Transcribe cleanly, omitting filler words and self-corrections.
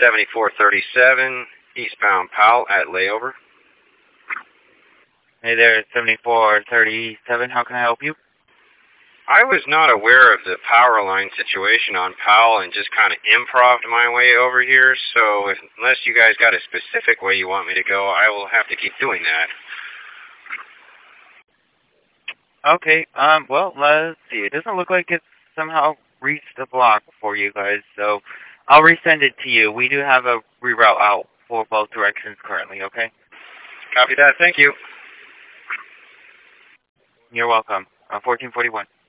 7437, eastbound Powell at layover. Hey there, 7437. How can I help you? I was not aware of the power line situation on Powell and just kind of improv'd my way over here, so unless you guys got a specific way you want me to go, I will have to keep doing that. Okay, well, let's see. It doesn't look like it's somehow reached the block for you guys, so I'll resend it to you. We do have a reroute out for both directions currently, okay? Copy that, thank you. You're welcome. 1441.